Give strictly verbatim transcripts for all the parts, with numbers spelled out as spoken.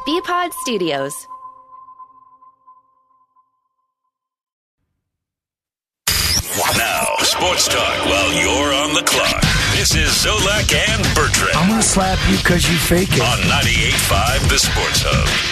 B-Pod Studios. Now, sports talk while you're on the clock. This is Zolak and Bertrand. I'm going to slap you because you fake it. On ninety-eight point five, The Sports Hub.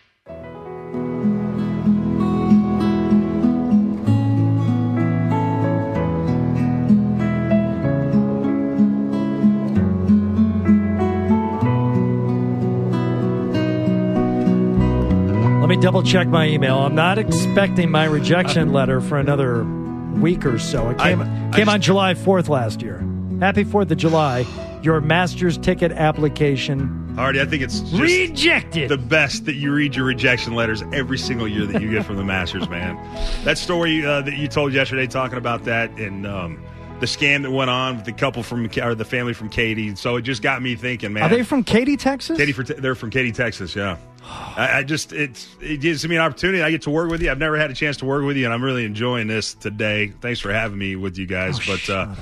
Let me double check my email. I'm not expecting my rejection letter for another week or so. It came, I, came I just, on July fourth last year. Happy fourth of July. Your Masters ticket application Hardy, I think it's just rejected. The best that you read your rejection letters every single year that you get from the Masters, man. That story uh, that you told yesterday talking about that and um, the scam that went on with the couple from or the family from Katy. So it just got me thinking, man. Are they from Katy, Texas? Katy, for, they're from Katy, Texas, yeah. I, I just it's it gives me an opportunity. I get to work with you. I've never had a chance to work with you, and I'm really enjoying this today. Thanks for having me with you guys. Oh, but uh,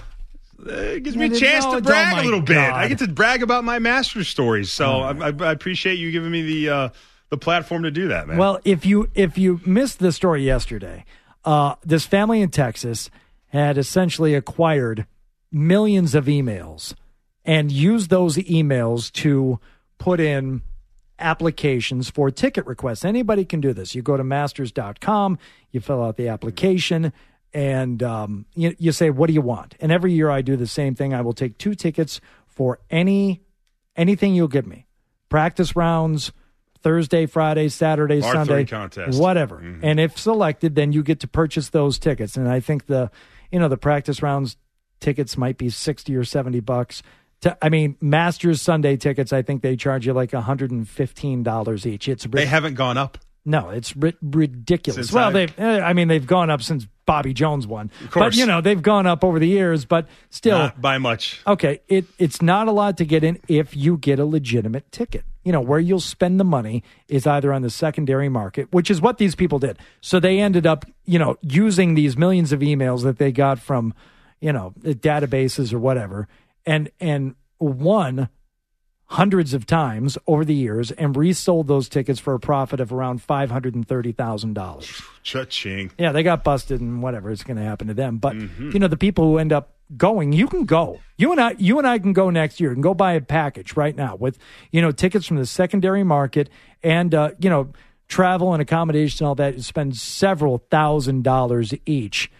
it gives Yeah, me a chance no, to brag oh a little my bit. God. I get to brag about my Masters stories. So Oh. I, I, I appreciate you giving me the uh, the platform to do that, man. Well, if you if you missed the story yesterday, uh, this family in Texas had essentially acquired millions of emails and used those emails to put in applications for ticket requests. Anybody can do this. You go to masters dot com, you fill out the application, and um, you, you say, what do you want? And every year I do the same thing. I will take two tickets for any anything you'll give me. Practice rounds, Thursday, Friday, Saturday, R Sunday, thirty contest. whatever. Mm-hmm. And if selected, then you get to purchase those tickets. And I think the, you know, the practice rounds tickets might be sixty or seventy bucks. To, I mean, Masters Sunday tickets, I think they charge you like one hundred fifteen dollars each. It's they haven't gone up. No, it's ri- ridiculous. Since well, I- they've, eh, I mean, they've gone up since Bobby Jones won. Of course. But, you know, they've gone up over the years, but still. Not by much. Okay, it it's not a lot to get in if you get a legitimate ticket. You know, where you'll spend the money is either on the secondary market, which is what these people did. So they ended up, you know, using these millions of emails that they got from, you know, the databases or whatever, and and won hundreds of times over the years and resold those tickets for a profit of around five hundred thirty thousand dollars. Cha-ching. Yeah, they got busted and whatever is going to happen to them. But, Mm-hmm. you know, the people who end up going, you can go. You and I you and I can go next year and go buy a package right now with, you know, tickets from the secondary market and, uh, you know, travel and accommodation and all that. You spend several thousand dollars each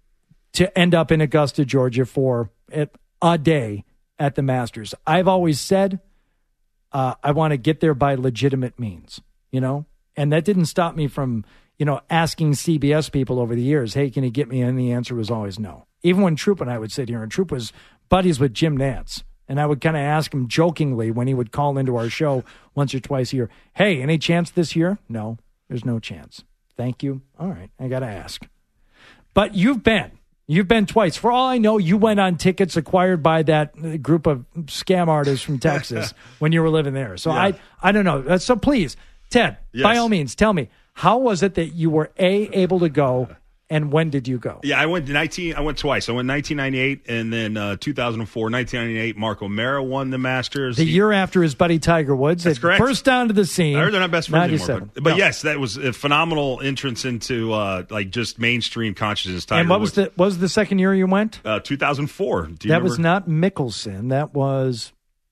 to end up in Augusta, Georgia for a day at the Masters. I've always said uh, I want to get there by legitimate means, you know, and that didn't stop me from, you know, asking C B S people over the years, hey, can you get me in? And the answer was always no. Even when Troop and I would sit here, and Troop was buddies with Jim Nantz, and I would kind of ask him jokingly when he would call into our show once or twice a year, hey, any chance this year? No, there's no chance. Thank you. All right, I got to ask. But you've been. You've been twice. For all I know, you went on tickets acquired by that group of scam artists from Texas when you were living there. So Yeah. I I don't know. Uh, So please, Ted, Yes. by all means, tell me, how was it that you were, A, able to go, and when did you go? Yeah, I went nineteen. I went twice. I went nineteen ninety-eight and then uh, two thousand four. nineteen ninety-eight, Mark O'Mara won the Masters. The He- year after his buddy Tiger Woods. That's it correct. burst down to the scene. I heard they're not best friends ninety-seven. anymore. But, but No. yes, that was a phenomenal entrance into uh, like just mainstream consciousness. Tiger And what was Woods. the what was the second year you went? Uh, two thousand four. Do you That remember? was not Mickelson. That was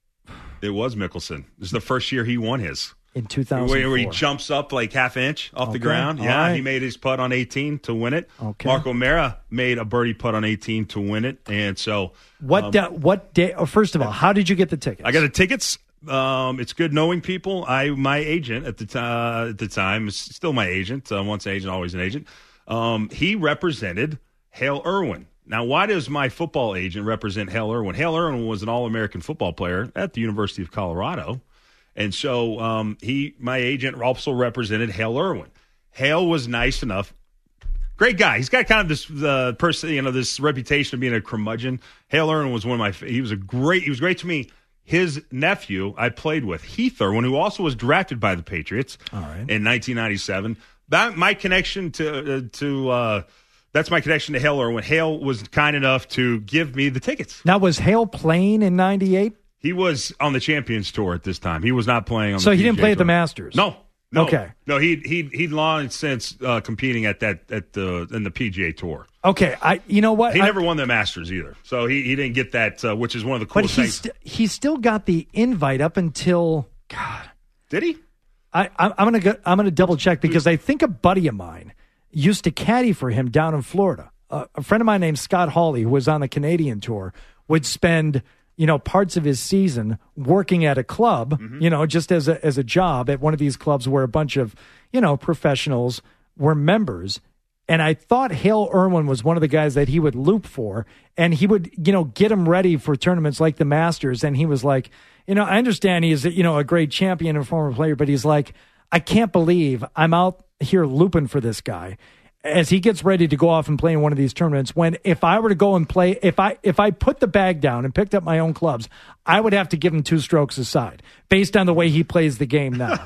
It was Mickelson. This is the first year he won his. in two thousand four. Where, where he jumps up like half inch off the Okay, ground. all Yeah, right. he made his putt on eighteen to win it. Okay. Mark O'Mara made a birdie putt on eighteen to win it. And so What um, da- what day? Oh, first of all, how did you get the tickets? I got the tickets. Um, it's good knowing people. I my agent at the t- uh, at the time is still my agent. Uh, once an agent, always an agent. Um, he represented Hale Irwin. Now, why does my football agent represent Hale Irwin? Hale Irwin was an All-American football player at the University of Colorado, and so um, he, my agent, also represented Hale Irwin. Hale was nice enough. Great guy. He's got kind of this uh, person, you know, this reputation of being a curmudgeon. Hale Irwin was one of my. He was a great. He was great to me. His nephew I played with, Heath Irwin, who also was drafted by the Patriots All right. in nineteen ninety-seven. That my connection to uh, to uh, that's my connection to Hale Irwin. Hale was kind enough to give me the tickets. Now, was Hale playing in ninety-eight? He was on the Champions Tour at this time. He was not playing on so the he P G A didn't play Tour. at the Masters? No. No. Okay. No, he he he'd long since uh, competing at that at the in the P G A Tour. Okay, I you know what? He I, never won the Masters either. So he, he didn't get that, uh, which is one of the but coolest he things. st- he still got the invite up until God. Did he? I, I'm gonna go, I'm gonna double check because I think a buddy of mine used to caddy for him down in Florida. Uh, a friend of mine named Scott Hawley, who was on the Canadian tour, would spend you know parts of his season working at a club, mm-hmm. you know, just as a as a job at one of these clubs where a bunch of you know professionals were members. And I thought Hale Irwin was one of the guys that he would loop for, and he would, you know, get him ready for tournaments like the Masters. And he was like, you know, I understand he's, you know, a great champion and former player, but he's like, I can't believe I'm out here looping for this guy as he gets ready to go off and play in one of these tournaments. When if I were to go and play, if I if I put the bag down and picked up my own clubs, I would have to give him two strokes aside based on the way he plays the game now.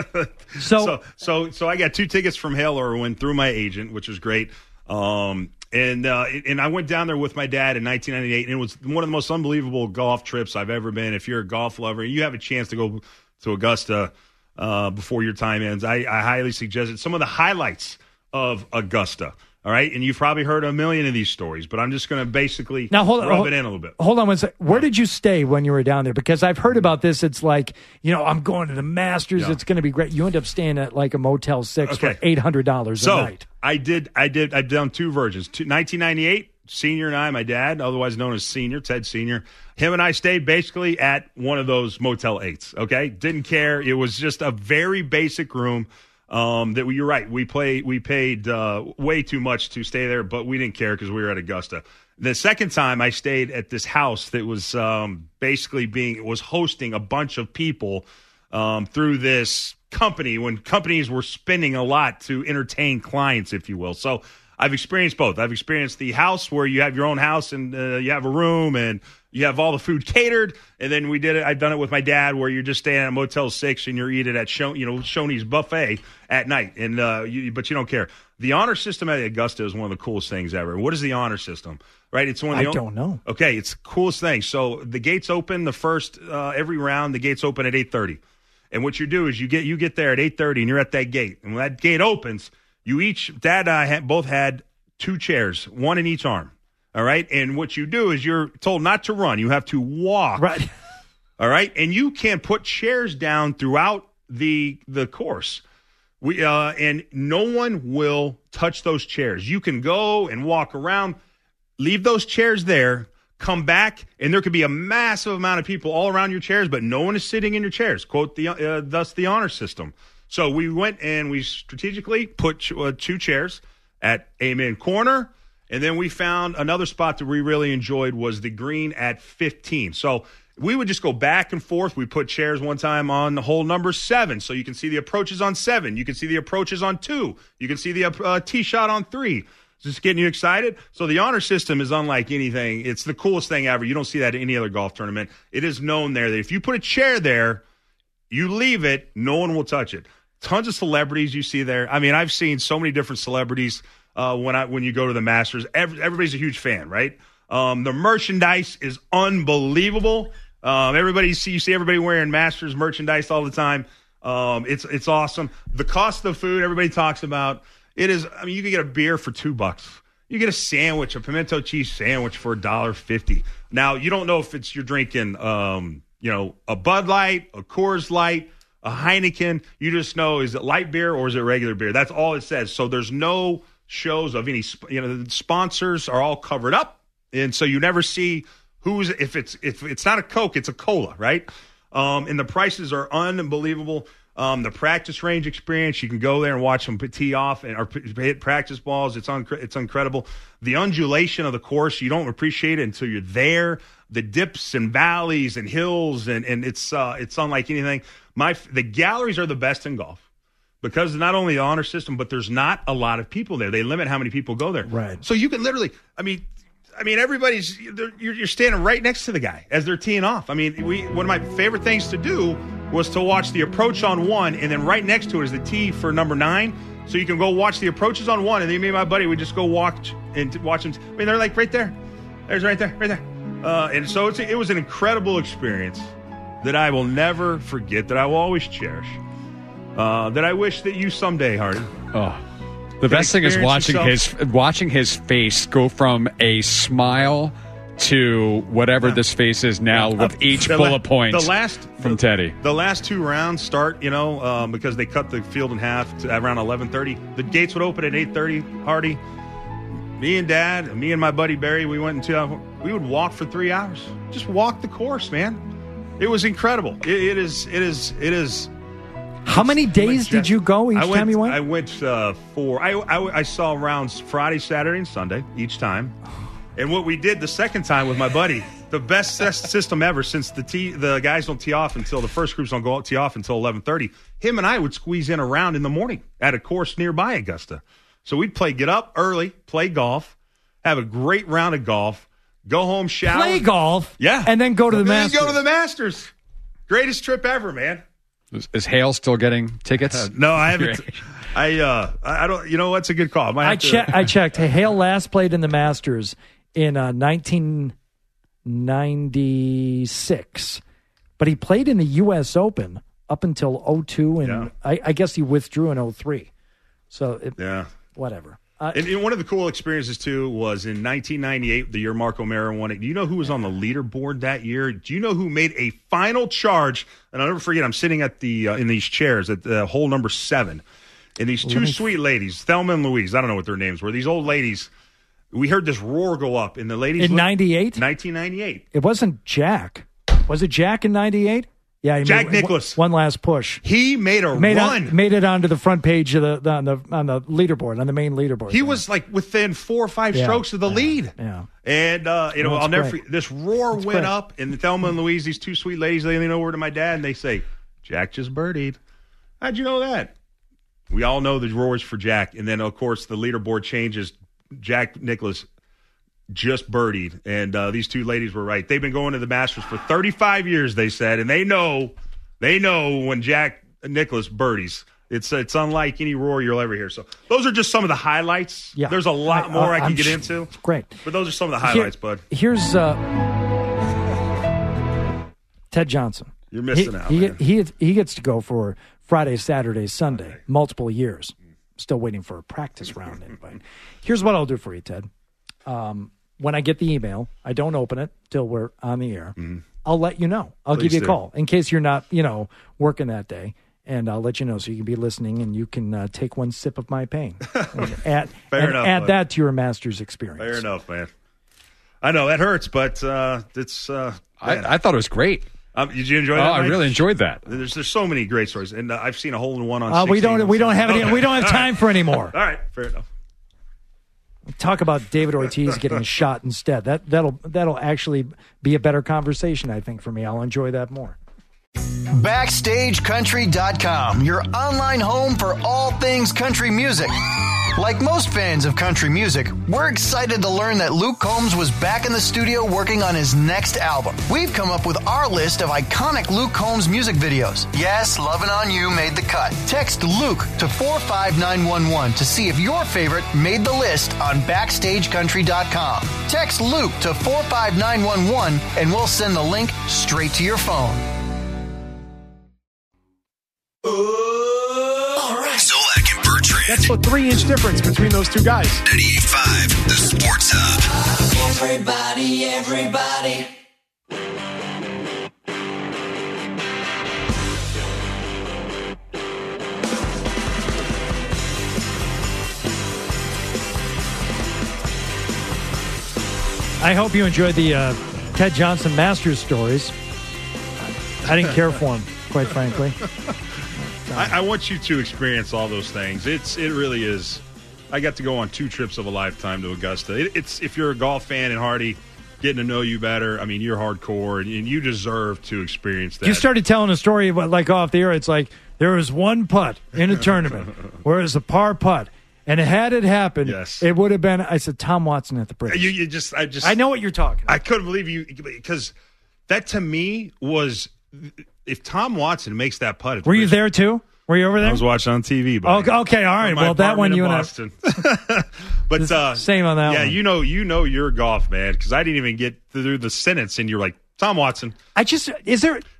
so, so, so, so I got two tickets from Hale Irwin through my agent, which was great. Um, and uh, and I went down there with my dad in nineteen ninety-eight, and it was one of the most unbelievable golf trips I've ever been. If you're a golf lover, you have a chance to go to Augusta uh, before your time ends. I, I highly suggest it. Some of the highlights of Augusta, all right? And you've probably heard a million of these stories, but I'm just going to basically now, hold on, rub hold, it in a little bit. Hold on one second. Where did you stay when you were down there? Because I've heard about this. It's like, you know, I'm going to the Masters. Yeah. It's going to be great. You end up staying at like a Motel six Okay. for eight hundred dollars so, a night. I did, I did, I've done two versions. Two, nineteen ninety-eight, Senior and I, my dad, otherwise known as Senior, Ted Senior, him and I stayed basically at one of those Motel eights, okay? Didn't care. It was just a very basic room. Um, that we, you're right. We play, we paid uh, way too much to stay there, but we didn't care because we were at Augusta. The second time I stayed at this house that was um, basically being was hosting a bunch of people um, through this company when companies were spending a lot to entertain clients, if you will. So I've experienced both. I've experienced the house where you have your own house and uh, you have a room and you have all the food catered, and then we did it. I've done it with my dad, where you're just staying at Motel Six and you're eating at Show, you know, Shoney's buffet at night, and uh, you, but you don't care. The honor system at Augusta is one of the coolest things ever. What is the honor system? Right, it's one of the I don't know. Okay, it's the coolest thing. So the gates open the first uh, every round. The gates open at eight thirty, and what you do is you get you get there at eight thirty, and you're at that gate, and when that gate opens, you each Dad and I had, both had two chairs, one in each arm. All right. And what you do is you're told not to run. You have to walk. Right. All right. And you can put chairs down throughout the the course. We uh, and no one will touch those chairs. You can go and walk around, leave those chairs there, come back, and there could be a massive amount of people all around your chairs, but no one is sitting in your chairs. Quote the uh, thus the honor system. So we went and we strategically put ch- uh, two chairs at Amen Corner. And then we found another spot that we really enjoyed was the green at fifteen. So we would just go back and forth. We put chairs one time on the hole number seven, so you can see the approaches on seven. You can see the approaches on two. You can see the uh, tee shot on three. Just getting you excited? So the honor system is unlike anything. It's the coolest thing ever. You don't see that at any other golf tournament. It is known there that if you put a chair there, you leave it, no one will touch it. Tons of celebrities you see there. I mean, I've seen so many different celebrities Uh, when I when you go to the Masters. Every, everybody's a huge fan, right? Um, the merchandise is unbelievable. Um, everybody see you see everybody wearing Masters merchandise all the time. Um, it's it's awesome. The cost of food everybody talks about. It is. I mean, you can get a beer for two bucks. You get a sandwich, a pimento cheese sandwich for a dollar fifty. Now you don't know if it's you're drinking, um, you know, a Bud Light, a Coors Light, a Heineken. You just know, is it light beer or is it regular beer? That's all it says. So there's no shows of any, you know, the sponsors are all covered up, and so you never see who's if it's if it's not a Coke, it's a cola, right? Um, and the prices are unbelievable. Um, the practice range experience, you can go there and watch them tee off and or hit practice balls. It's un- it's incredible. The undulation of the course, you don't appreciate it until you're there. The dips and valleys and hills, and and it's uh, it's unlike anything. My the galleries are the best in golf. Because not only the honor system, but there's not a lot of people there. They limit how many people go there. Right. So you can literally, I mean, I mean, everybody's you're, you're standing right next to the guy as they're teeing off. I mean, we one of my favorite things to do was to watch the approach on one, and then right next to it is the tee for number nine. So you can go watch the approaches on one, and then me and my buddy would just go walk and watch them. I mean, they're like right there. There's right there, right there. Uh, and so it's, it was an incredible experience. that I will never forget, that I will always cherish, uh, that I wish that you someday, Hardy. Oh, the best thing is watching yourself. his watching his face go from a smile to whatever Yeah. this face is now with Uh, each the bullet la- point the last, from the, Teddy. The last two rounds start, you know, um, because they cut the field in half to around eleven thirty. The gates would open at eight thirty, Hardy. Me and Dad, me and my buddy Barry, we went into, we would walk for three hours. Just walk the course, man. It was incredible. It, it is, it is, it is. How many days did you go each I went, time you went? I went uh, four. I, I, I saw rounds Friday, Saturday, and Sunday each time. And what we did the second time with my buddy, the best ses- system ever, since the tee, the guys don't tee off until the first groups don't go tee off until eleven thirty. Him and I would squeeze in a round in the morning at a course nearby Augusta. So we'd play, get up early, play golf, have a great round of golf, go home, shower, Play golf, yeah, and then go to the and then Masters. Go to the Masters. Greatest trip ever, man. Is, is Hale still getting tickets? Uh, no, I haven't. I uh, I I don't. You know what's a good call? I, che- I checked. Hale last played in the Masters in uh, nineteen ninety-six, but he played in the U S Open up until oh two, and Yeah. I, I guess he withdrew in oh three. So, it, Yeah. whatever. Uh, And, and one of the cool experiences, too, was in nineteen ninety-eight, the year Mark O'Mara won it. Do you know who was on the leaderboard that year? Do you know who made a final charge? And I'll never forget, I'm sitting at the uh, in these chairs at the hole number seven. And these two sweet ladies, Thelma and Louise, I don't know what their names were. These old ladies, we heard this roar go up. And the ladies in looked- ninety-eight? nineteen ninety-eight. It wasn't Jack. Was it Jack in ninety-eight? Yeah, he Jack made Nicklaus. One, one last push. He made a Made, run. it, made it onto the front page of the, the on the on the leaderboard, on the main leaderboard. He was like within four or five Yeah, strokes of the yeah, lead. yeah. And, uh, you know, No, it's I'll never great. forget. This roar It's went great. up, and Thelma and Louise, these two sweet ladies, they lean over to my dad, and they say, Jack just birdied. How'd you know that? We all know the roars for Jack. And then, of course, the leaderboard changes. Jack Nicklaus just birdied. And uh, these two ladies were right. They've been going to the Masters for thirty-five years, they said, and they know – They know when Jack Nicklaus birdies. It's it's unlike any roar you'll ever hear. So those are just some of the highlights. Yeah. There's a lot I- more I, I- can I'm get sure- into. Great. But those are some of the highlights, Here- bud. Here's uh, Ted Johnson. You're missing he, out, He, man. he he gets to go for Friday, Saturday, Sunday, multiple years. Still waiting for a practice round invite. Here's what I'll do for you, Ted. Um, when I get the email, I don't open it till we're on the air. I'll let you know. I'll Please give you a do. call in case you're not, you know, working that day. And I'll let you know so you can be listening and you can uh, take one sip of my pain. And add, Fair and enough, add bud. that to your master's experience. Fair enough, man. I know that hurts, but uh, it's. Uh, man. I, I thought it was great. um, did you enjoy Oh, that? I Mike? really enjoyed that. There's there's so many great stories, and uh, I've seen a hole in one on. Uh, we sixteen. don't we don't have any Okay. we don't have All time right. for any more. All right, fair enough. Talk about David Ortiz getting shot instead. That that'll that'll actually be a better conversation, I think, for me. I'll enjoy that more. Backstage Country dot com, your online home for all things country music. Like most fans of country music, we're excited to learn that Luke Combs was back in the studio working on his next album. We've come up with our list of iconic Luke Combs music videos. Yes, Lovin' On You made the cut. Text Luke to four five nine one one to see if your favorite made the list on Backstage Country dot com. Text Luke to four five nine one one and we'll send the link straight to your phone. All right. Zolak and Bertrand. That's a three-inch difference between those two guys. ninety-eight point five, the Sports Hub. Everybody, everybody. I hope you enjoyed the uh, Ted Johnson Masters stories. I didn't care for him, quite frankly. I, I want you to experience all those things. It's it really is. I got to go on two trips of a lifetime to Augusta. It, it's if you're a golf fan and Hardy, getting to know you better. I mean, you're hardcore, and, and you deserve to experience that. You started telling a story about, like off the air. It's like there was one putt in a tournament where it was a par putt, and had it happened, Yes. it would have been. I said Tom Watson at the British. You, you just, I just, I know what you're talking about. I couldn't believe you because that to me was if Tom Watson makes that putt. at the Were you British- there too? Were you over there? I was watching on T V. buddy. Okay, okay, all right. From my Well, that one apartment in you and I- Boston. But uh, Same on that yeah, one. you know, you know your golf, man, because I didn't even get through the sentence, and you're like Tom Watson. I just is there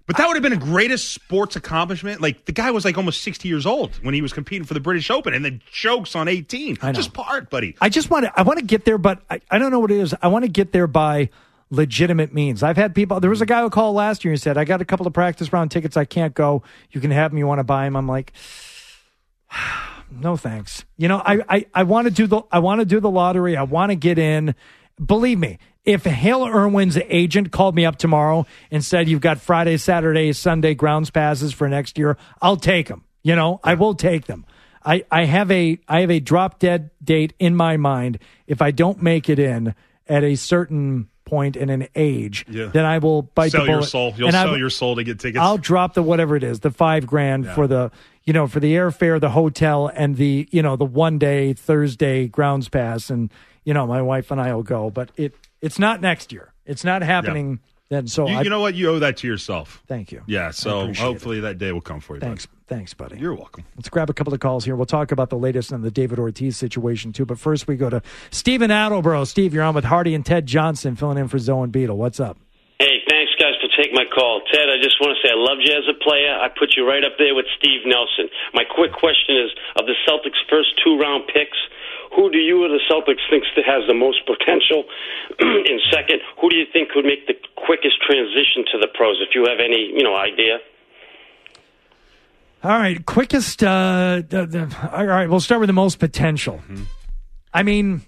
But that would have been the greatest sports accomplishment. Like, the guy was like almost sixty years old when he was competing for the British Open, and then chokes on eighteen. I know. Just part, buddy. I just want to. I want to get there, but I, I don't know what it is. I want to get there by legitimate means. I've had people. There was a guy who called last year and said, "I got a couple of practice round tickets. I can't go. You can have them. You want to buy them?" I'm like, no, thanks. You know, I I, I want to do the. I want to do the lottery. I want to get in. Believe me. If Hale Irwin's agent called me up tomorrow and said, you've got Friday, Saturday, Sunday grounds passes for next year, I'll take them. You know, yeah. I will take them. I, I have a I have a drop dead date in my mind. If I don't make it in at a certain point in an age, yeah. then I will bite sell the bullet. your soul. You'll and sell I, your soul to get tickets. I'll drop the whatever it is, the five grand yeah. for the you know for the airfare, the hotel, and the you know the one day Thursday grounds pass, and you know my wife and I will go. But it it's not next year. It's not happening yeah. then. So you, I, you know what? You owe that to yourself. Thank you. Yeah. So hopefully it. that day will come for you. Thanks. Buddy. Thanks, buddy. You're welcome. Let's grab a couple of calls here. We'll talk about the latest on the David Ortiz situation too. But first, we go to Stephen Attleboro. Steve, you're on with Hardy and Ted Johnson, filling in for Zoe and Beetle. What's up? Hey, thanks, guys, for taking my call. Ted, I just want to say I loved you as a player. I put you right up there with Steve Nelson. My quick question is, of the Celtics' first two-round picks, who do you or the Celtics think has the most potential? And second, who do you think would make the quickest transition to the pros, if you have any, you know, idea? All right, quickest. Uh, the, the, all right, we'll start with the most potential. Mm-hmm. I mean,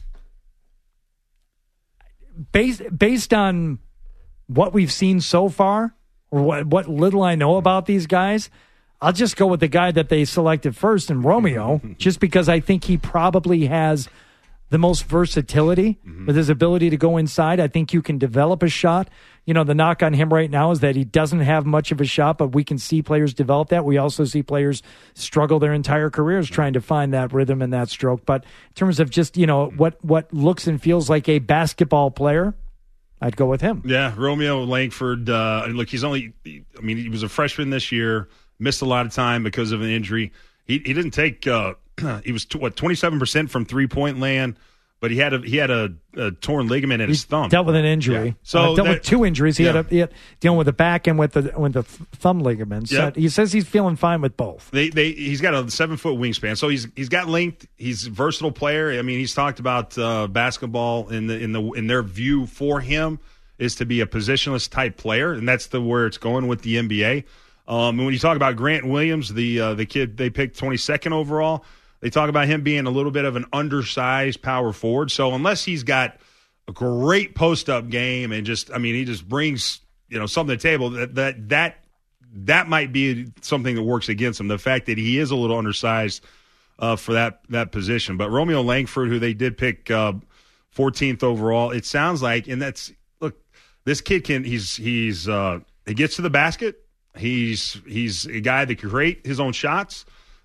based based on what we've seen so far, or what what little I know about these guys, I'll just go with the guy that they selected first in Romeo, just because I think he probably has the most versatility mm-hmm. with his ability to go inside. I think you can develop a shot. You know, the knock on him right now is that he doesn't have much of a shot, but we can see players develop that. We also see players struggle their entire careers trying to find that rhythm and that stroke. But in terms of just, you know, what, what looks and feels like a basketball player, I'd go with him. Yeah, Romeo Langford. Uh, look, he's only, I mean, he was a freshman this year, missed a lot of time because of an injury. He he didn't take, uh, he was, what, twenty-seven percent from three-point land. But he had a he had a, a torn ligament in he his thumb. Dealt with an injury. Yeah. So uh, dealt that, with two injuries. He yeah. had, a, he had dealing with the back and with the with the thumb ligaments. Yep. So he says he's feeling fine with both. They they he's got a seven foot wingspan, so he's he's got length. He's a versatile player. I mean, he's talked about uh, basketball in the in the in their view for him is to be a positionless type player, and that's the where it's going with the N B A. Um, and when you talk about Grant Williams, the uh, the kid they picked twenty-second overall. They talk about him being a little bit of an undersized power forward. So unless he's got a great post-up game and just, I mean, he just brings, you know, something to the table, that that that that might be something that works against him. The fact that he is a little undersized uh, for that that position. But Romeo Langford, who they did pick uh, fourteenth overall, it sounds like, and that's look, this kid can he's he's uh, he gets to the basket. He's he's a guy that can create his own shots.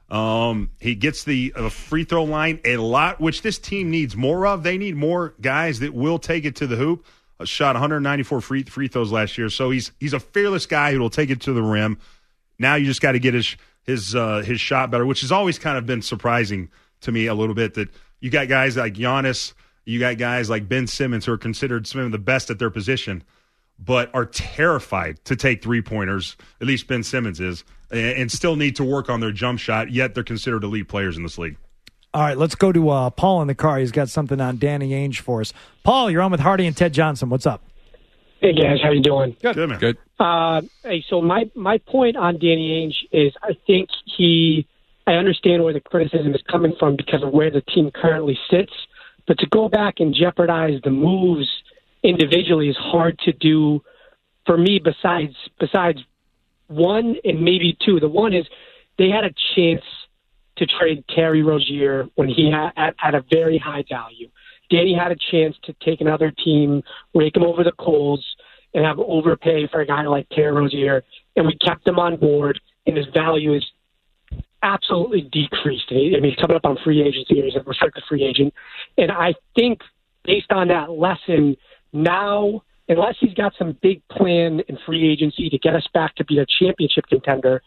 Um, he gets the uh, free throw line a lot, which this team needs more of. They need more guys that will take it to the hoop. Uh, shot one hundred ninety-four free free throws last year, so he's he's a fearless guy who will take it to the rim. Now you just got to get his his uh, his shot better, which has always kind of been surprising to me a little bit. That you got guys like Giannis, you got guys like Ben Simmons who are considered some of the best at their position, but are terrified to take three pointers. At least Ben Simmons is. And still need to work on their jump shot, yet they're considered elite players in this league. All right, let's go to uh, Paul in the car. He's got something on Danny Ainge for us. Paul, you're on with Hardy and Ted Johnson. What's up? Hey, guys. How you doing? Good, Good man. Good. Uh, hey, so my, my point on Danny Ainge is I think he – I understand where the criticism is coming from because of where the team currently sits, but to go back and jeopardize the moves individually is hard to do for me besides besides – one and maybe two. The one is they had a chance to trade Terry Rozier when he had at, at a very high value. Danny had a chance to take another team, rake him over the coals, and have overpay for a guy like Terry Rozier, and we kept him on board, and his value is absolutely decreased. I mean, he's coming up on free agency. He's a restricted free agent. And I think based on that lesson, now – unless he's got some big plan in free agency to get us back to be a championship contender,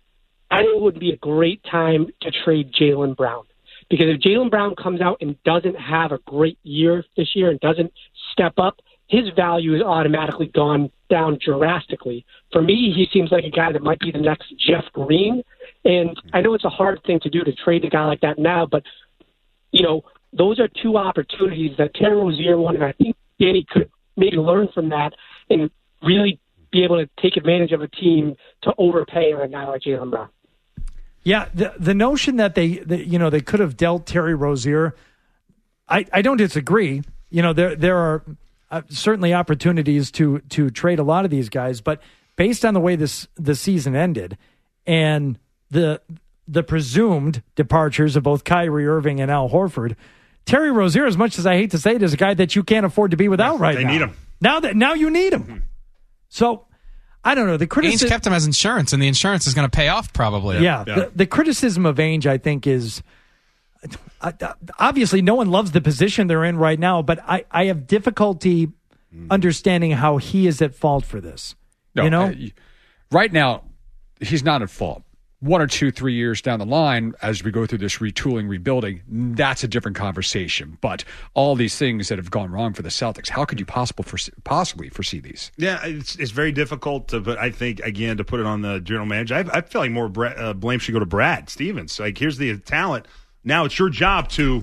I think it would be a great time to trade Jaylen Brown. Because if Jaylen Brown comes out and doesn't have a great year this year and doesn't step up, his value is automatically gone down drastically. For me, he seems like a guy that might be the next Jeff Green. And I know it's a hard thing to do to trade a guy like that now, but, you know, those are two opportunities that Terry Rozier won, and I think Danny could maybe learn from that and really be able to take advantage of a team to overpay on a guy like Jaylen Brown. Yeah, the the notion that they, that, you know, they could have dealt Terry Rozier, I, I don't disagree. You know, there there are uh, certainly opportunities to to trade a lot of these guys, but based on the way this the season ended and the the presumed departures of both Kyrie Irving and Al Horford, Terry Rozier, as much as I hate to say it, is a guy that you can't afford to be without right they now. They need him. Now that now you need him. Mm-hmm. So, I don't know. The criticism Ainge kept him as insurance, and the insurance is going to pay off probably. Yeah. yeah. The, the criticism of Ainge, I think, is uh, obviously no one loves the position they're in right now, but I, I have difficulty mm. understanding how he is at fault for this. No, you know, uh, right now he's not at fault. One or two, three years down the line, as we go through this retooling, rebuilding, that's a different conversation. But all these things that have gone wrong for the Celtics, how could you possible foresee, possibly foresee these? Yeah, it's it's very difficult to, but I think, again, to put it on the general manager, I, I feel like more Brad, uh, blame should go to Brad Stevens. Like, here's the talent. Now it's your job to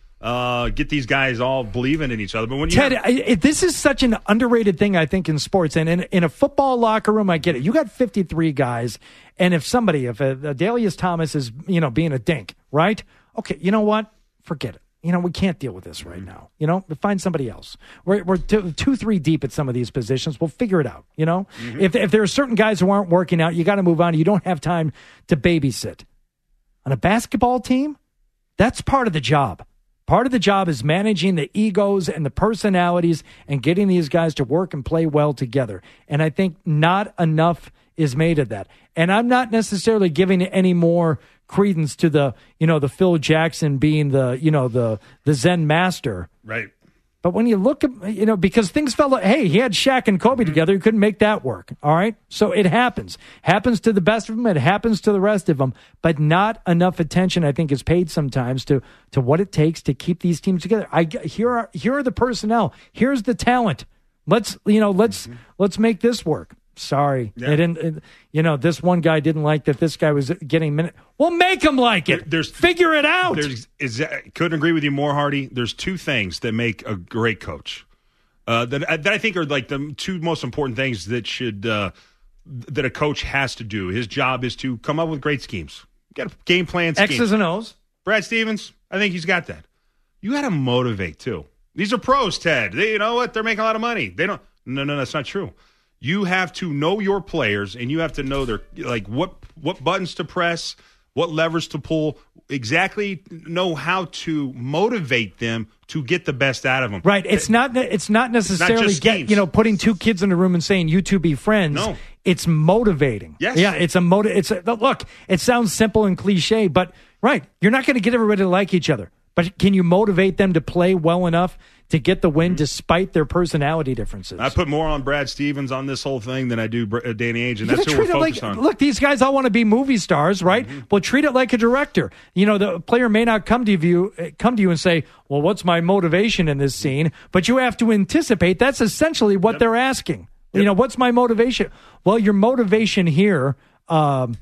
uh, get these guys all believing in each other. But when you Ted, have- I, this is such an underrated thing, I think, in sports. And in, in a football locker room, I get it. You got fifty-three guys. And if somebody, if a, a Dalius Thomas is, you know, being a dink, right? Okay, you know what? Forget it. You know, we can't deal with this right now. You know, find somebody else. We're, we're two, two, three deep at some of these positions. We'll figure it out, you know? Mm-hmm. If, if there are certain guys who aren't working out, you got to move on. You don't have time to babysit. On a basketball team, that's part of the job. Part of the job is managing the egos and the personalities and getting these guys to work and play well together. And I think not enough is made of that. And I'm not necessarily giving any more credence to the, you know, the Phil Jackson being the, you know, the the Zen master. Right. But when you look at, you know, because things fell, hey, he had Shaq and Kobe mm-hmm. together. He couldn't make that work. All right. So it happens. Happens to the best of them. It happens to the rest of them. But not enough attention, I think, is paid sometimes to, to what it takes to keep these teams together. I, here are, here are the personnel. Here's the talent. Let's, you know, let's, mm-hmm. let's make this work. Sorry. Yeah. It didn't, it, you know, this one guy didn't like that this guy was getting minute. Well, make him like it. There's, Figure it out. There's, is that, couldn't agree with you more, Hardy. There's two things that make a great coach uh, that, that I think are like the two most important things that should uh, that a coach has to do. His job is to come up with great schemes. You got a game plan scheme. X's and O's. Brad Stevens, I think he's got that. You got to motivate, too. These are pros, Ted. They, you know what? They're making a lot of money. They don't. No, no, that's not true. You have to know your players, and you have to know their like what what buttons to press, what levers to pull, exactly know how to motivate them to get the best out of them. Right. It's not it's not necessarily it's not get, you know, putting two kids in a room and saying you two be friends. No. It's motivating. Yes. Yeah, it's a motive it's a, look, it sounds simple and cliche, but right, you're not going to get everybody to like each other. But can you motivate them to play well enough to get the win mm-hmm. despite their personality differences? I put more on Brad Stevens on this whole thing than I do uh, Danny Ainge, and that's who we're focused like, on. Look, these guys all want to be movie stars, right? Mm-hmm. Well, treat it like a director. You know, the player may not come to you come to you and say, well, what's my motivation in this scene? But you have to anticipate that's essentially what yep. they're asking. Yep. You know, what's my motivation? Well, your motivation here, um,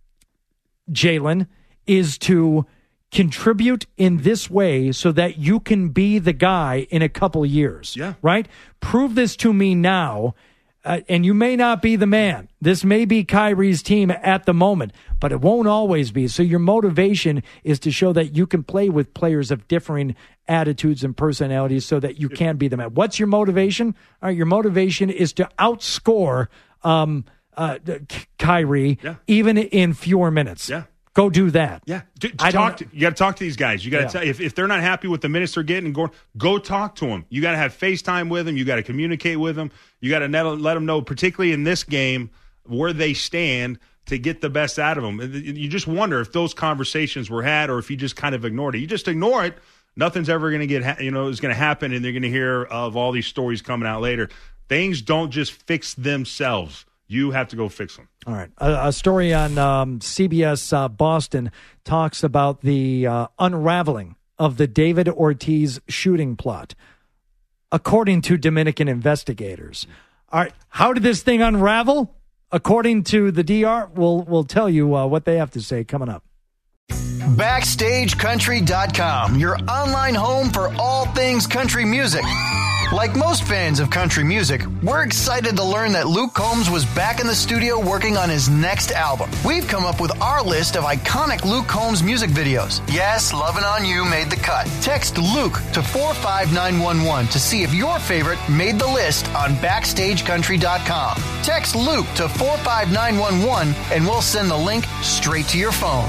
Jaylen, is to contribute in this way so that you can be the guy in a couple years. Yeah. Right? Prove this to me now, uh, and you may not be the man. This may be Kyrie's team at the moment, but it won't always be. So your motivation is to show that you can play with players of differing attitudes and personalities so that you can be the man. What's your motivation? All right, your motivation is to outscore um, uh, Kyrie yeah. even in fewer minutes. Yeah. Go do that. Yeah, to, to I talk. don't, to, you got to talk to these guys. You got to yeah. tell if, if they're not happy with the minutes they're getting, go go talk to them. You got to have FaceTime with them. You got to communicate with them. You got to let them know, particularly in this game, where they stand to get the best out of them. You just wonder if those conversations were had, or if you just kind of ignored it. You just ignore it. Nothing's ever going to get. Ha- you know, is going to happen, and they're going to hear of all these stories coming out later. Things don't just fix themselves. You have to go fix them. All right. A, a story on um, C B S uh, Boston talks about the uh, unraveling of the David Ortiz shooting plot. according to Dominican investigators. All right, how did this thing unravel? According to the D R, we'll, we'll tell you uh, what they have to say coming up. Backstage Country dot com, your online home for all things country music. Like most fans of country music, we're excited to learn that Luke Combs was back in the studio working on his next album. We've come up with our list of iconic Luke Combs music videos. Yes, Lovin' On You made the cut. Text Luke to four five nine one one to see if your favorite made the list on Backstage Country dot com. Text Luke to four five nine one one and we'll send the link straight to your phone.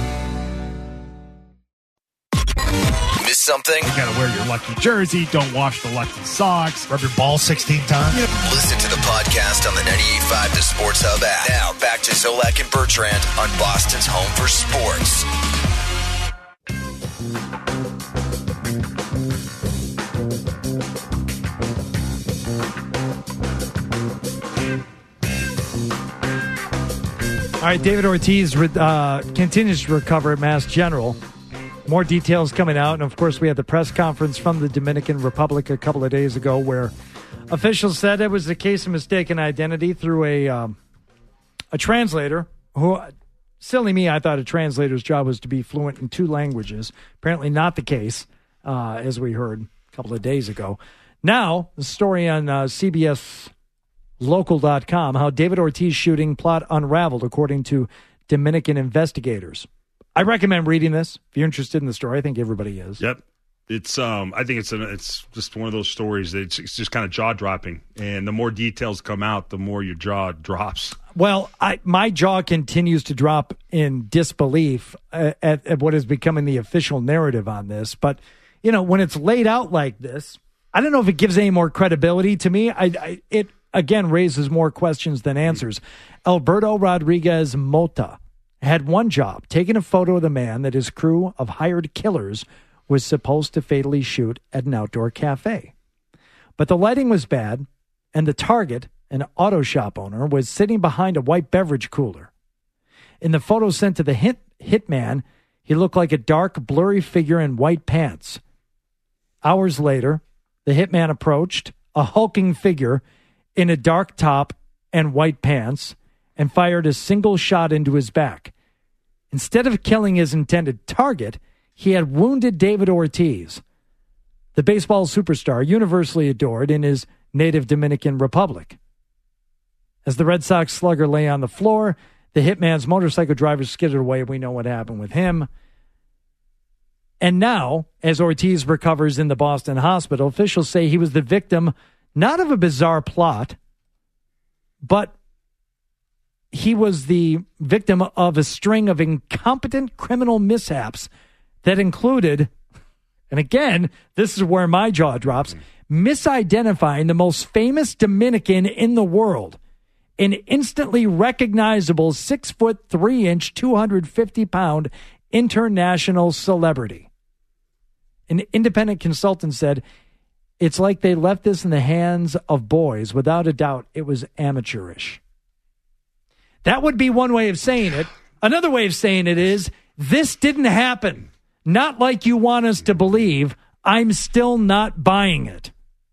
Miss something? You gotta wear your lucky jersey. Don't wash the lucky socks. Rub your ball sixteen times. Listen to the podcast on the ninety-eight point five The Sports Hub app. Now back to Zolak and Bertrand on Boston's home for sports. All right, David Ortiz uh, continues to recover at Mass General. More details coming out. And, of course, we had the press conference from the Dominican Republic a couple of days ago where officials said it was a case of mistaken identity through a um, a translator who, silly me, I thought a translator's job was to be fluent in two languages. Apparently not the case, uh, as we heard a couple of days ago. Now, the story on uh, C B S Local dot com, how David Ortiz shooting plot unraveled according to Dominican investigators. I recommend reading this if you're interested in the story. I think everybody is. Yep, it's. Um, I think it's. An, it's just one of those stories that it's, it's just kind of jaw dropping, and the more details come out, the more your jaw drops. Well, I, my jaw continues to drop in disbelief at, at what is becoming the official narrative on this. But you know, when it's laid out like this, I don't know if it gives any more credibility to me. I, I it again raises more questions than answers. Alberto Rodriguez Mota had one job, taking a photo of the man that his crew of hired killers was supposed to fatally shoot at an outdoor cafe. But the lighting was bad, and the target, an auto shop owner, was sitting behind a white beverage cooler. In the photo sent to the hit hitman, he looked like a dark, blurry figure in white pants. Hours later, the hitman approached a hulking figure in a dark top and white pants and fired a single shot into his back. Instead of killing his intended target, he had wounded David Ortiz, the baseball superstar universally adored in his native Dominican Republic. As the Red Sox slugger lay on the floor, the hitman's motorcycle driver skidded away. We know what happened with him. And now, as Ortiz recovers in the Boston hospital, officials say he was the victim not of a bizarre plot, but he was the victim of a string of incompetent criminal mishaps that included, and again, this is where my jaw drops, misidentifying the most famous Dominican in the world, an instantly recognizable six foot three inch, two hundred fifty pound international celebrity. An independent consultant said, "It's like they left this in the hands of boys. Without a doubt, it was amateurish." That would be one way of saying it. Another way of saying it is, this didn't happen. Not like you want us to believe. I'm still not buying it.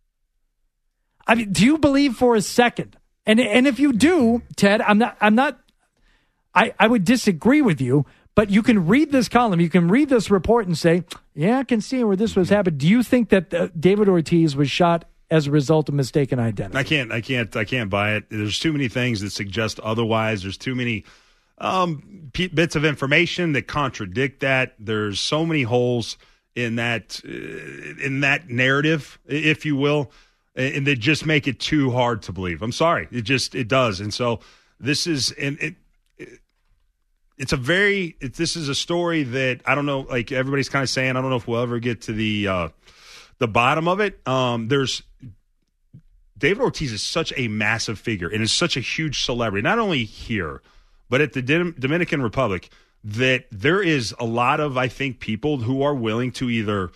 I mean, do you believe for a second? And and if you do, Ted, I'm not I'm not I, I would disagree with you, but you can read this column, you can read this report and say, yeah, I can see where this was happened. Do you think that uh, David Ortiz was shot as a result of mistaken identity? I can't, I can't, I can't buy it. There's too many things that suggest otherwise. There's too many um, p- bits of information that contradict that. There's so many holes in that uh, in that narrative, if you will, and they just make it too hard to believe. I'm sorry, it just it does. And so this is and it. it It's a very. It, this is a story that I don't know. Like everybody's kind of saying, I don't know if we'll ever get to the uh, the bottom of it. Um, there's David Ortiz is such a massive figure and is such a huge celebrity, not only here, but at the Dim- Dominican Republic. That there is a lot of, I think, people who are willing to either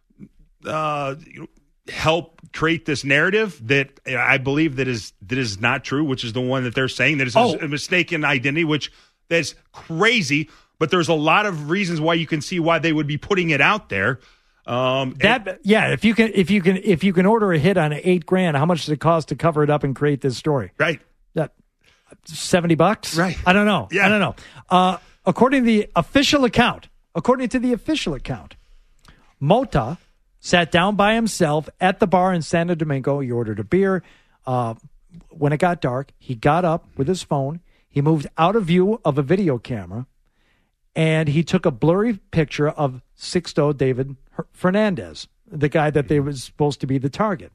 uh, help create this narrative that I believe that is that is not true, which is the one that they're saying that is oh. a mistaken identity, which. That's crazy, but there's a lot of reasons why you can see why they would be putting it out there. Um, that and, yeah, if you can if you can if you can order a hit on eight grand, how much does it cost to cover it up and create this story? Right. That seventy bucks? Right. I don't know. Yeah. I don't know. Uh, according to the official account, according to the official account, Mota sat down by himself at the bar in Santo Domingo. He ordered a beer. Uh, when it got dark, he got up with his phone. He moved out of view of a video camera, and he took a blurry picture of Sixto David Fernandez, the guy that they was supposed to be the target.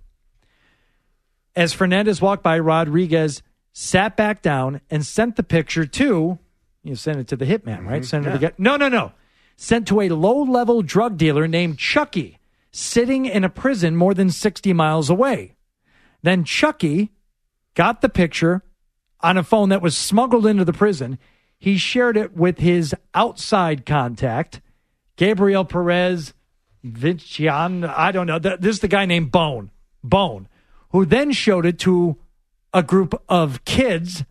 As Fernandez walked by, Rodriguez sat back down and sent the picture to, you sent it to the hitman, right? Mm-hmm. Sent it Yeah. to the guy. No, no, no. Sent to a low-level drug dealer named Chucky, sitting in a prison more than sixty miles away. Then Chucky got the picture on a phone that was smuggled into the prison. He shared it with his outside contact, Gabriel Perez Vincian. I don't know. This is the guy named Bone. Bone, who then showed it to a group of kids,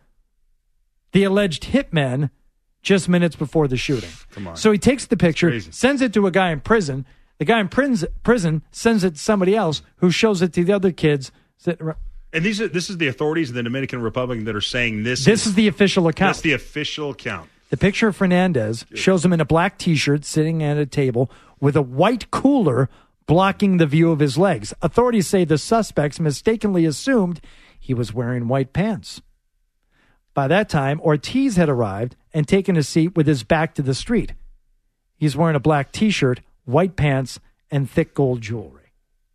the alleged hitmen, just minutes before the shooting. Come on. So he takes the picture, Crazy. sends it to a guy in prison. The guy in prison, prison sends it to somebody else who shows it to the other kids. And these are this is the authorities in the Dominican Republic that are saying this. This is the official account. That's the official account. The picture of Fernandez shows him in a black T-shirt sitting at a table with a white cooler blocking the view of his legs. Authorities say the suspects mistakenly assumed he was wearing white pants. By that time, Ortiz had arrived and taken a seat with his back to the street. He's wearing a black T-shirt, white pants, and thick gold jewelry.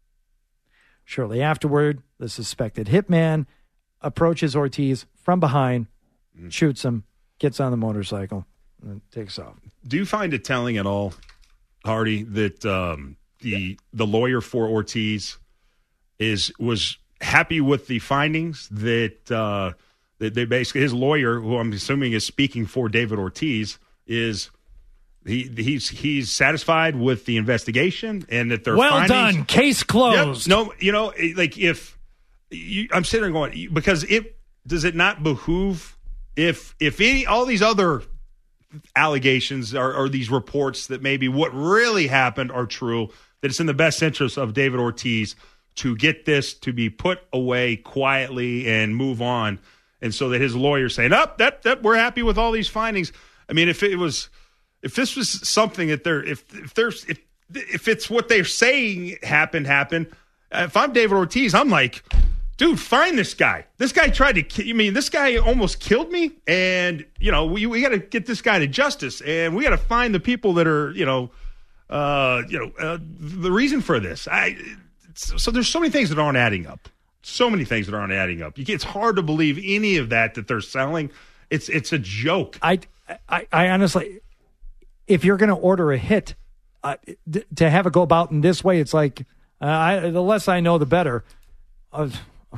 Shortly afterward, the suspected hitman approaches Ortiz from behind, shoots him, gets on the motorcycle, and takes off. Do you find it telling at all, Hardy, that um, the the lawyer for Ortiz is was happy with the findings that uh, that they basically his lawyer, who I'm assuming is speaking for David Ortiz, is he he's he's satisfied with the investigation and that they're well findings, done, case closed. Yep. No, you know, like if you, I'm sitting there going, because it does it not behoove if if any all these other allegations or, or these reports that maybe what really happened are true, that it's in the best interest of David Ortiz to get this to be put away quietly and move on, and so that his lawyer saying, "Up, oh, that that we're happy with all these findings." I mean, if it was, if this was something that they're, if if there's if if it's what they're saying happened happened, if I'm David Ortiz, I'm like, dude, find this guy. This guy tried to kill. I mean, this guy almost killed me, and you know, we we got to get this guy to justice, and we got to find the people that are, you know, uh, you know, uh, the reason for this. I so there's so many things that aren't adding up. So many things that aren't adding up. You, it's hard to believe any of that that they're selling. It's it's a joke. I I, I honestly, if you're going to order a hit, uh, th- to have it go about in this way, it's like uh, I, the less I know, the better. Uh,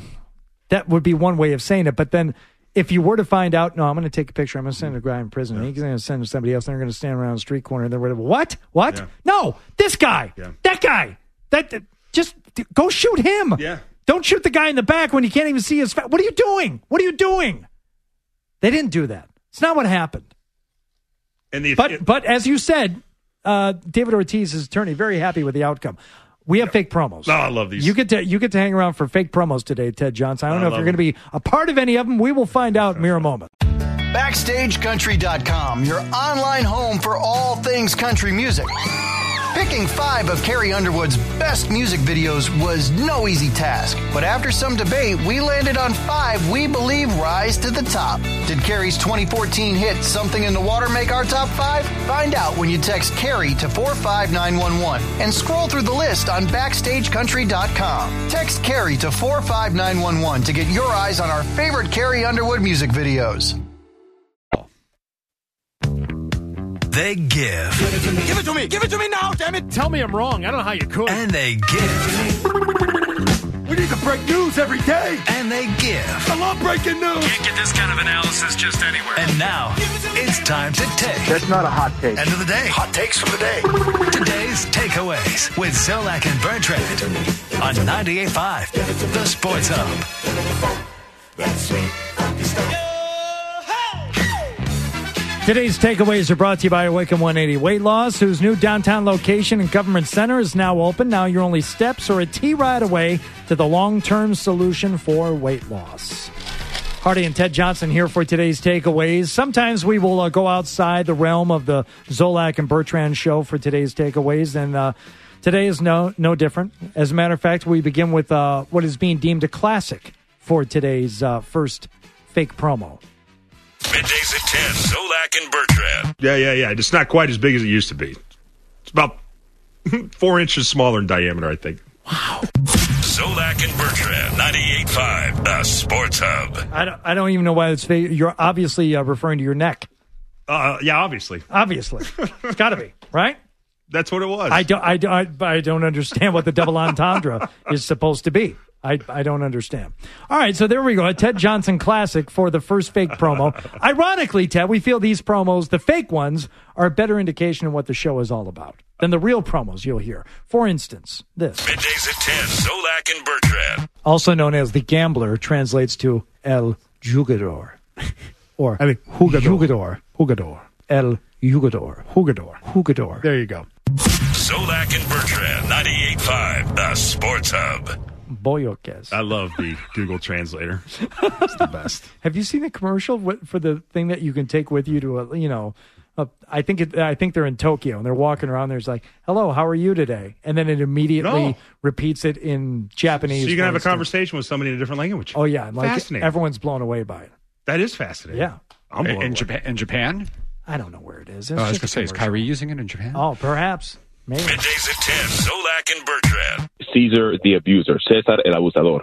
that would be one way of saying it. But then if you were to find out, no, I'm going to take a picture, I'm going to send a guy in prison, yeah. and he's going to send it to somebody else, and they're going to stand around the street corner, and they're going to, what? What? Yeah. No, this guy. Yeah. That guy. That, that Just go shoot him. Yeah. Don't shoot the guy in the back when you can't even see his face. What are you doing? What are you doing? They didn't do that. It's not what happened. And the, but, it, but as you said, uh, David Ortiz's attorney, very happy with the outcome. We have fake promos. Oh, I love these. You get to you get to hang around for fake promos today, Ted Johnson. I don't I know if you're going to be a part of any of them. We will find out in a mere moment. Backstage Country dot com, your online home for all things country music. Picking five of Carrie Underwood's best music videos was no easy task, but after some debate, we landed on five we believe rise to the top. Did Carrie's twenty fourteen hit Something in the Water make our top five? Find out when you text Carrie to four five nine one one and scroll through the list on Backstage Country dot com. Text Carrie to four five nine one one to get your eyes on our favorite Carrie Underwood music videos. They give. Give it to me. Give it to me. Give it to me now, damn it. Tell me I'm wrong. I don't know how you could. And they give. We need to break news every day. And they give. I love breaking news. Can't get this kind of analysis just anywhere. And now, it's time to take. That's not a hot take. End of the day. Hot takes from the day. Today's takeaways with Zolak and Bertrand on ninety-eight point five, The Sports Hub. That's sweet, funky stuff. Today's takeaways are brought to you by Awaken one eighty Weight Loss, whose new downtown location and government center is now open. Now you're only steps or a T-ride away to the long-term solution for weight loss. Hardy and Ted Johnson here for today's takeaways. Sometimes we will uh, go outside the realm of the Zolak and Bertrand show for today's takeaways, and uh, today is no no different. As a matter of fact, we begin with uh, what is being deemed a classic for today's uh, first fake promo. Middays at ten, Zolak and Bertrand. Yeah, yeah, yeah. It's not quite as big as it used to be. It's about four inches smaller in diameter, I think. Wow. Zolak and Bertrand, ninety-eight point five, the Sports Hub. I don't, I don't even know why it's fake. You're obviously uh, referring to your neck. Uh, yeah, obviously. Obviously. It's got to be, right? That's what it was. I don't, I, don't, I, I don't understand what the double entendre is supposed to be. I, I don't understand. All right, so there we go. A Ted Johnson classic for the first fake promo. Ironically, Ted, we feel these promos, the fake ones, are a better indication of what the show is all about than the real promos you'll hear. For instance, this. Middays at ten, Zolak and Bertrand. Also known as the gambler, translates to El Jugador. Or I mean, Jugador. Jugador. El Jugador. Jugador. Jugador. There you go. Zolak and Bertrand, ninety-eight point five, the Sports Hub. Boyokes. I love the Google Translator. It's the best. Have you seen the commercial for the thing that you can take with you to a, you know, a, I think it, I think they're in Tokyo and they're walking around there. It's like, hello, how are you today? And then it immediately No. repeats it in Japanese. So you can have a instance. conversation with somebody in a different language. Oh, yeah. Like Fascinating. everyone's blown away by it. That is fascinating. Yeah. I'm blown in, away. Japan, in Japan? I don't know where it is. It's Oh, I was just going to a say, is commercial. Kyrie using it in Japan? Oh, perhaps. Maybe. Middays at ten, Zolak and Bertrand. Caesar the abuser. César el abusador.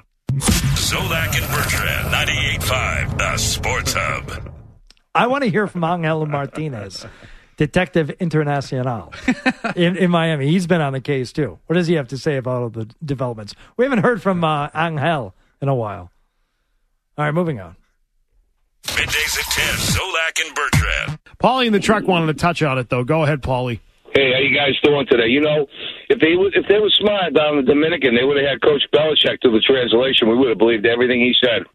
Zolak and Bertrand, ninety-eight point five, the Sports Hub. I want to hear from Angel Martinez, Detective Internacional in, in Miami. He's been on the case, too. What does he have to say about all the developments? We haven't heard from uh, Angel in a while. All right, moving on. Middays at ten, Zolak and Bertrand. Paulie in the truck wanted to touch on it, though. Go ahead, Paulie. Hey, how you guys doing today? You know, if they would, if they were smart down in the Dominican, they would have had Coach Belichick do the translation. We would have believed everything he said.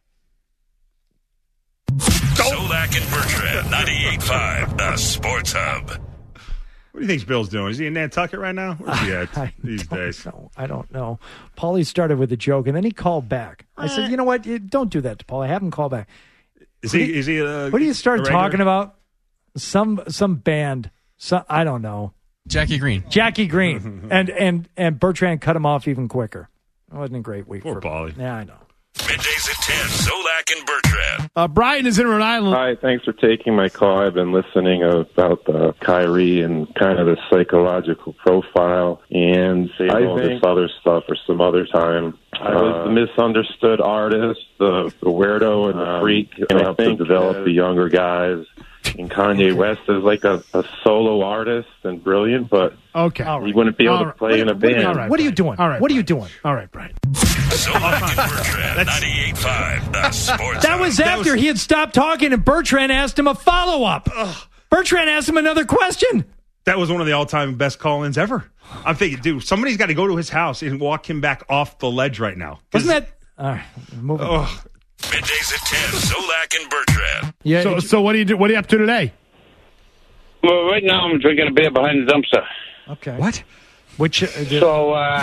Zolak and Bertrand, ninety-eight point five, the Sports Hub. What do you think Bill's doing? Is he in Nantucket right now? Where's he at I these don't days? know. I don't know. Paulie started with a joke, and then he called back. I said, you know what? You- Don't do that to Paulie. Have him call back. Is he? Is he? Uh, What do you start a regular? talking about? Some some band. Some, I don't know. Jackie Green. Jackie Green. and, and, and Bertrand cut him off even quicker. It wasn't a great week Poor for Paulie. Yeah, I know. Middays at ten, Zolak and Bertrand. Uh, Brian is in Rhode Island. Hi, thanks for taking my call. I've been listening about the Kyrie and kind of the psychological profile and save all this other stuff for some other time. I was the misunderstood artist, the, the weirdo and the freak, and I think to develop the younger guys. And Kanye West is like a, a solo artist and brilliant, but Okay. he wouldn't be able All to right. play in a band. All right, What are you Brian. doing? All right, What are you Brian. doing? All right, Brian. Zolak and Bertrand, ninety-eight point five, the Sports That Hub. was after he had stopped talking and Bertrand asked him a follow-up. Bertrand asked him another question. That was one of the all-time best call-ins ever. I'm thinking, dude, somebody's got to go to his house and walk him back off the ledge right now. Wasn't that... All right, moving on. Oh, Middays at ten, Zolak and Bertrand. Yeah, So, it- so what do you do? What are you up to today? Well, right now I'm drinking a beer behind the dumpster. okay. What? Which... Uh, did- So, uh,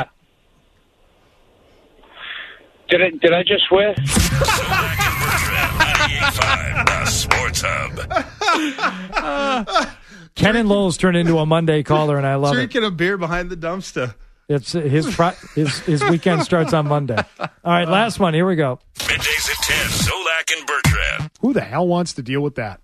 did I did I just swear? Zolak and Bertrand, ninety-eight point five, the Sports Hub. Ken and Lowell's turned into a Monday caller, and I love it. drinking a beer behind the dumpster. It's his fri- his his weekend starts on Monday. All right, last one. Here we go. Middays at ten, Zolak and Bertrand. Who the hell wants to deal with that?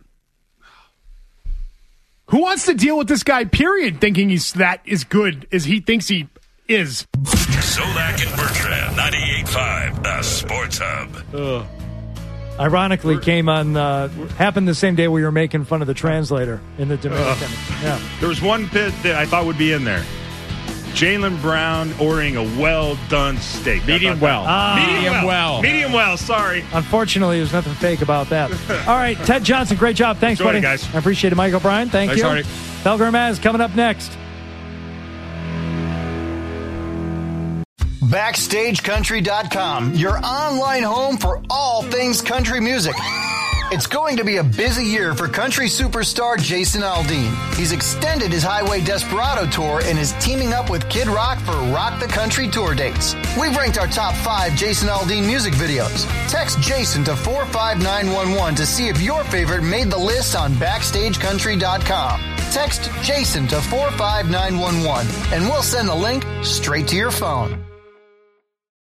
Who wants to deal with this guy, period, thinking he's that as good as he thinks he is? Zolak and Bertrand, ninety-eight point five, the Sports Hub. Ironically, came on uh, happened the same day we were making fun of the translator in the Dominican. Yeah. There was one bit that I thought would be in there. Jaylen Brown ordering a well-done steak. Medium well. Ah. Medium well. Medium well, sorry. Unfortunately, there's nothing fake about that. All right, Ted Johnson, great job. Thanks, Enjoy buddy. it, guys. I appreciate it. Michael Bryan, thank Thanks, you. Hardy. Felger Maz coming up next. Backstage Country dot com, your online home for all things country music. It's going to be a busy year for country superstar Jason Aldean. He's extended his Highway Desperado tour and is teaming up with Kid Rock for Rock the Country tour dates. We've ranked our top five Jason Aldean music videos. Text Jason to four five nine one one to see if your favorite made the list on backstage country dot com. Text Jason to four five nine one one and we'll send the link straight to your phone.